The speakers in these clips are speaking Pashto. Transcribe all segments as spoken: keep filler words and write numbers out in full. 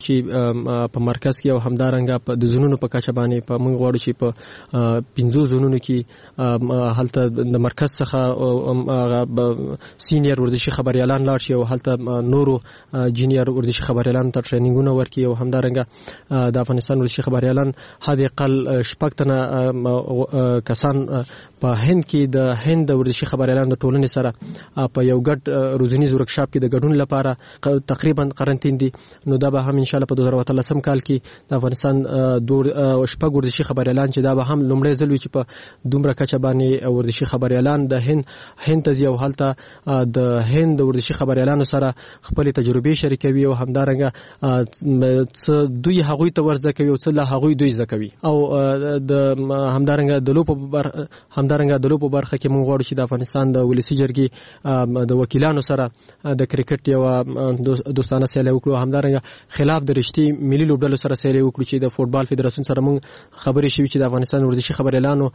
چې په مرکز کې او همدارنګه د زونونو په کچه باندې په موږ غواړو چې په پنځو زونونو کې هلته د مرکز څخه سینیئر ورزشي خبريالان لاړ شي او هلته نورو جونیئر ورزشي خبريالان ته ټریننګونه ورکړي او همدارنګه د افغانستان ورزشي خبريالان هدي قل شپږ تنه کسان په هند کې د هند ورزشي خبريالان د ټولنې سره په یو ګډ روزنیز ورکشاپ کې د ګډون لپاره تقریبا قرنټین دي. نو دا به هم ان شاء الله په دوه زره اتلسم کال کې د افغانستان دور شپږ ورزشي خبريالان چې دا به هم لومړی ځل وي چې په دومره کچه باندې ورزشي خبريالان د هند هند ته یو حالته د هند ورزشي خبريالانو سره خپل تجربې شریکوي او همدارنګه دوی هغوی ته ورزده کوي او څه له هغوی دوی زده کوي او د همدارنګه د لوپ بر همدارنګه د لوپ برخه کې موږ غواړو چې د افغانستان د ولسی جرګې د وکیلانو سره د کرکټ یو دوستانه سیالي وکړو. همدارنګه خلاف د رښتي ملي لوبډلو سره سیالي وکړو چې د فوتبال فدراسیون سره موږ خبرې شوې چې د افغانستان ورزشي خبريالانو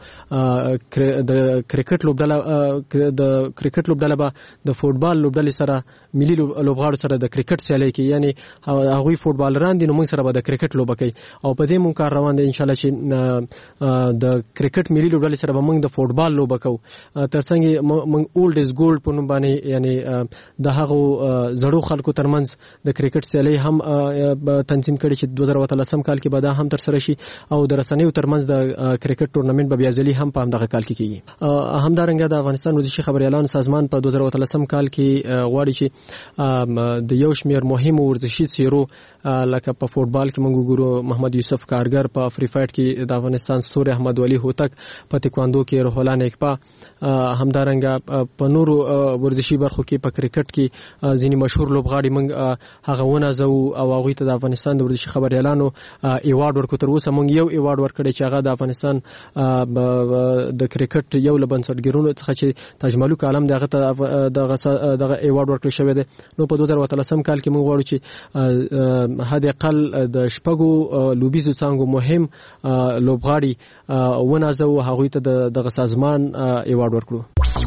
د کرکټ لوبډله د کرکټ لوبډله به د فوتبال لوبډلې سره ملي لوبغاړو سره د کرکټ سیالي کوي، یعنی هغوی فوتبالران دي نو موږ سره به د کرکټ لوبه کوي او په دې موږ کار روان دی ان شاء الله چې د کرکټ ملي لوبډلې سره به موږ د فوتبال لوبه کوو. ترڅنګ موږ اولډ از ګولډ په نوم باندې یعنی د هغو زړو خلکو ترمنځ د کرکټ سیالي هم تنظیم کړي چې دوه زره اتلسم کال کې به دا هم تر سره شي او د رسنیو ترمنځ د کرکټ ټورنمنت به بیا ځلې هم په همدغه کال کې کیږي. همدارنګه د افغانستان ورزشي خبريالانو سازمان په دوه زره اتلسم کال کې غواړي چې د یو شمېر مهمو ورزشي څیرو لکه په فوتبال کې موږ ګورو محمد یوسف کارګر، په افری فایټ کې د افغانستان ستوري احمد ولی هوتک، په تکواندو کې روح الله نیکپا، همدارنګه په نورو ورزشي برخو کې په کرکټ کې ځینې مشهور لوبغاړي موږ هغه ونازو او هغوی ته د افغانستان د ورزشي خبريالانو ایوارډ ورکړو. تر اوسه موږ یو ایوارډ ورکړی چې هغه د افغانستان د کرکټ یو له بنسټګرونو څخه چې تاج ملک عالم دغه ته دغه دغه ایوارډ ورکړل شوی دی. نو په دوه زره اتلسم کال کې موږ غواړو چې حد اقل د شپږو لوبیزو څانګو مهم لوبغاړي ونازو هغوی ته دغه سازمان ایوارډ ورکړو.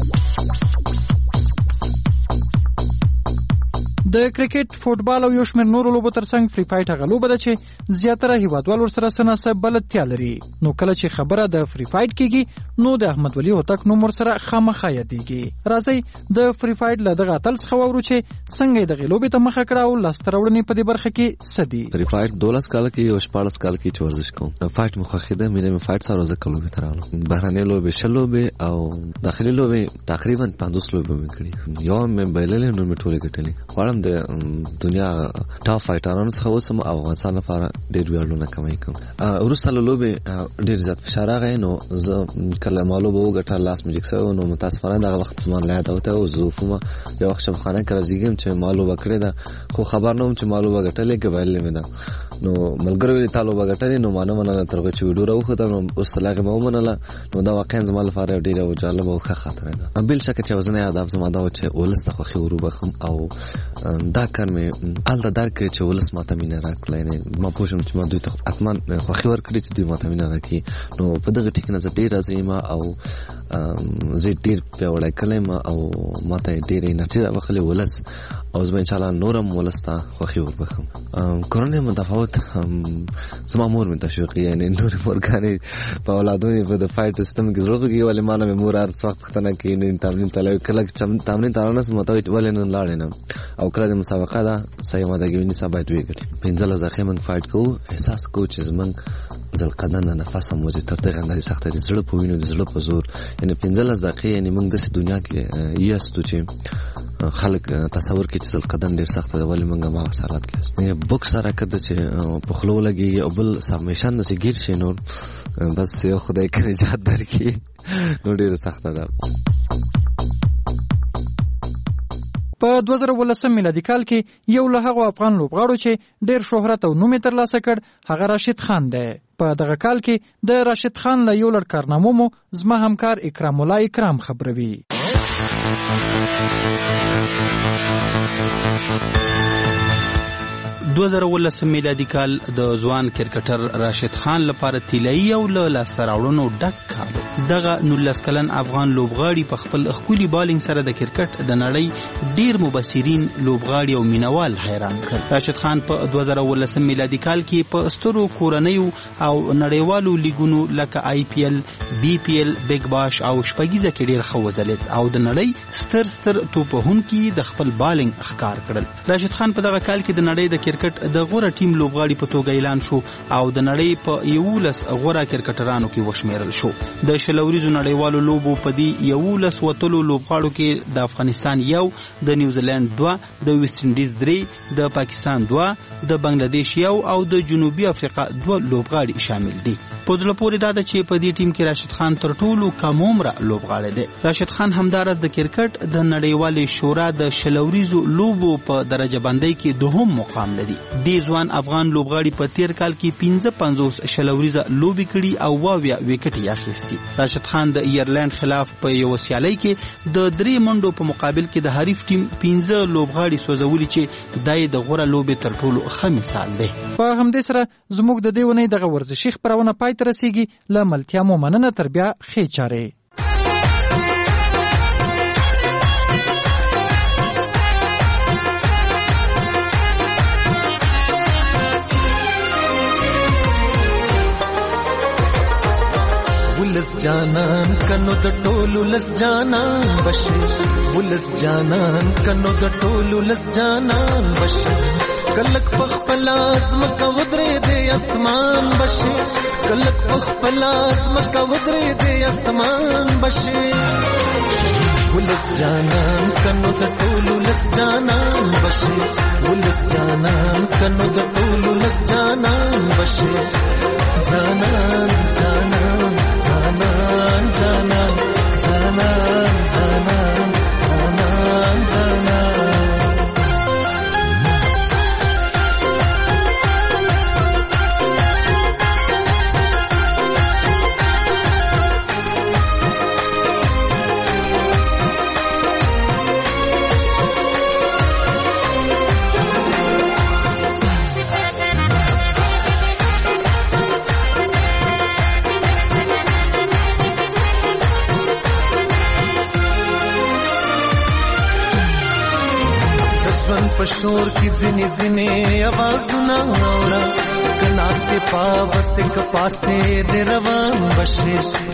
د کرکټ، فوتبال او یو شمېر نورو لوبو ترڅنګ فری فایټ هغه لوبه ده چې زیاتره هیوادوال ورسره سناسب بلدتیا لري. نو کله چې خبره د فری فایټ کېږي نو د احمد ولی هوتک نوم ورسره خامخا یادېږي. راځئ د فری فایټ له دغه اتل څخه واورو چې څنګه یې دغې لوبې ته مخه کړه او لاسته راوړنې په دې برخه کې څه دي. فری فایټ دولس کاله کې او شپاړس کاله کې چې ورزش کوم فایټ مې خوښېده. مینه مې فایټ سره ځکه لوبې ته راغلم. بهرنۍ لوبې شل لوبې او داخلي لوبې تقریبا پنځوس لوبې مې کړي. یو مې بایللې نو مې ټولې ګټلې. غواړم د دنیا ټاپ فایټرانو څخه اوسم او افغانستان لپاره ډېر ویاړونه کمای کوم. وروسته له لوبې ډېر زیات فشار راغی نو زه کله ما لوبه وګټله لاس مې جګ سوی نو متاسفانه دغه وخت زما له یاده وتی او زه وفومه یو وخت شفاخانه کې راځېږم چې ما لوبه کړې ده خو خبر نه وم چې ما لوبه ګټلې که بایللې مې ده. نو ملګرو ویلې تا لوبه ګټلې نو ما نه منله تر هغې چې ویډیو راوښودم نو اوس تر هغې مې ومنله. نو دا واقعا زما لپاره یو ډېره جالبه او ښه خاطره ده. بل شکه چې یوازینی هدف زما دا و چې ولس ته خوښي ور وبخم او دا کار مې هلته درک کړې چې ولس ما ته مینه راکړله. یعنې ما پوه شوم چې ما دوی ته حتما خوښي ورکړې چې دوی ما ته مینه راکړي. نو په دغه ټکي نه زه ډېر راضي یم او زه ډېر پیاوړی کلی یم او ما ته ډېره انرژي راوښلې ولس او زه به انشاءالله نورم ولس ته خوښي وربخم. کورنۍ متفاوت زما مور مې تشویقي، یعنې نورې مورګانې په اولادونو په د فایټ سیستم کې زړه خوږي ولې ما نه مې مور هر وخت پوښتنه کوي نه تمرین ته لاړې. کله چې تمرین ته راونسم ما ته وایي ولې نن لاړې نه او کله د مسابقه ده صحیح مادهګي ونیسه باید وګټي. پنځلس دقیقې موږ فایټ کوو، احساس کوو چې زموږ ذوالقدن نه نفس هم وځي تر دغه اندازې سخته د زړه په وینو د زړه په زور. یعنې پنځلس دقیقې یعنې موږ داسې دنیا کې یاستو چې خلک تصور کوي چې ذوالقدن ډېر سخته ده ولې موږ هماغه حالات کې یاستو. بوکس حرکت ده چې په خوله ولګېږي او بل سبمیشن داسې ګیر شي نور بس یو خدای که نجات درکړي نو ډېره سخته ده. په دوه زره ولسم میلادي کال کې یو له هغو افغان لوبغاړو چې ډېر شهرت او نوم یې ترلاسه کړ هغه راشد خان دی. په دغه کال کې د راشد خان له یو لړ کارنامو مو زما همکار اکرام الله اکرام خبروي. دوه زره ولسم میلادي کال د ځوان کرکټر راشد خان لپاره طلایي او له لاسته راوړنو ډک کال. دغه نولس کلن افغان لوبغاړي په خپل ښکلي بالینګ سره د کرکټ د نړۍ ډیر مبصرین لوبغاړي او مینوال حیران کړل. راشد خان په دوه زره ولسم میلادي کال کې په سترو کورنیو او نړیوالو لیګونو لکه آی پی ایل، بی پی ایل، بیگ باش او شپږیزه کې ډیر ښه وځلید او د نړۍ ستر ستر توپوهونکي د خپل بالینګ ښکار کړل. راشد خان په دغه کال کې د نړۍ د کرکټ د غوره ټیم لوبغاړي په توګه اعلان شو او د نړۍ په یولس غوره کرکټرانو کې وشمیرل شو. د شلوریزو نړیوالو لوبو په دې یولس وتلو لوبغاړو کې د افغانستان یو، د نیوزیلند دوه، د ویسټ انډیز درې، د پاکستان دوه، د بنگلاديش یو او د جنوبي افریقا دوه لوبغاړي شامل دي. په ځل پورې دا ده چې په دې ټیم کې راشد خان تر ټولو کم عمره لوبغاړی دی. راشد خان همدارس د کرکټ د نړیوالې شورا د شلوریزو لوبو په درجه بندۍ کې دوهم مقام لري. د ځوان افغان لوبغاړي په تیر کال کې پنځه پنځوس شلوریزه لوبي کړي او واویا وکټ اخیستي. راشد خان د ایرلند خلاف په یو سیالي کې د درې منډو په مقابل کې د حریف ټیم پنځه لوبغاړي سوځولي چې دای د غوړه لوبې تر ټولو ښه مثال دی. په همدې سره زموږ د دې ونې دغه ورزشي خبرونه پای ته رسیږي. له ملتیا مو مننه. تر بیا ښې چارې. ولس جانان کنو د ټولو لس جانان بشي، ولس جانان کنو د ټولو لس جانان بشي. کلک پخپل ازمکا ودرې دې اسمان بشي، کلک پخپل ازمکا ودرې دې اسمان بشي. ولس جانان کنو د ټولو لس جانان بشي، ولس جانان کنو د ټولو لس جانان بشي. جانان جانان جانان جانان جانان جانان جانان جانان. پشور کی ځینې ځینې आवाजونه اورا کناسته پاوسه کپاسه د روان بشي.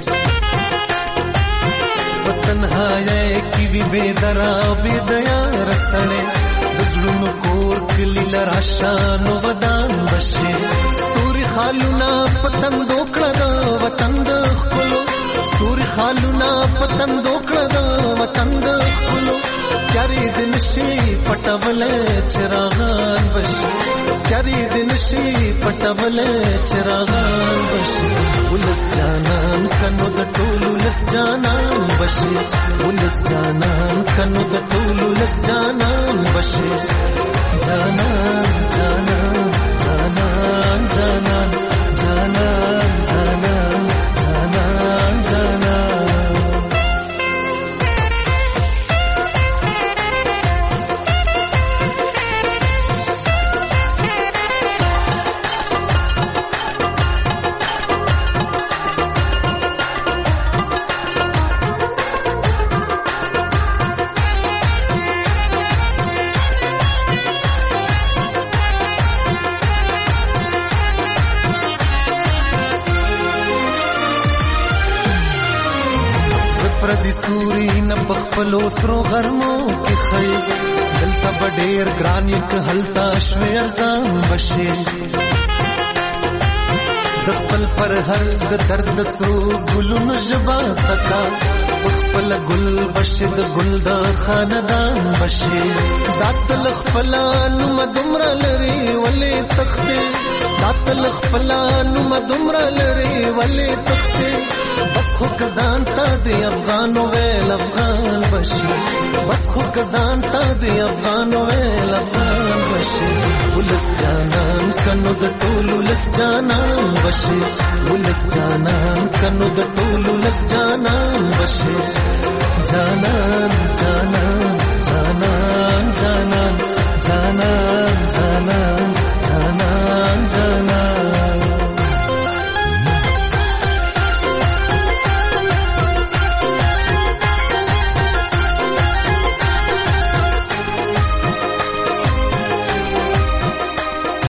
وطنهای کی وی بيدرا بيدیا رسړې دزړونو کور کلی لراشانو ودان بشي. ستوري خالونا پتن دوکړه د وطن د خلو، ستوري خالونا پتن دوکړه د وطن د خلو. کری دن شي پټول چراغان بشي، کری دن شي پټول چراغان بشي. ولس جانان کنو د ټولو لس جانان بشي، ولس جانان کنو د ټولو لس جانان بشي. جانان جانان جانان جانان جانان جانان جانان جانان. پردی سوري نه بخپلو سرو غرمو کې خي، دلته بډیر ګران یک هلتا شوي ارزان بشي. د خپل پر هر د درد سرو ګلونو ژبا سکا، خپل ګل بشي د ګل د خاندان بشي. داتل خپل نو مدمر لري ولې تخته، داتل خپل نو مدمر لري ولې تخته. بس خو کزان تا دی افغان ویل افغان بشي، بس خو کزان تا دی افغان ویل افغان بشي. ولس جانان کنو د ټولو لس جانان بشي، ولس جانان کنو د ټولو لس جانان بشي. جانان جانان جانان جانان ځانان ځانان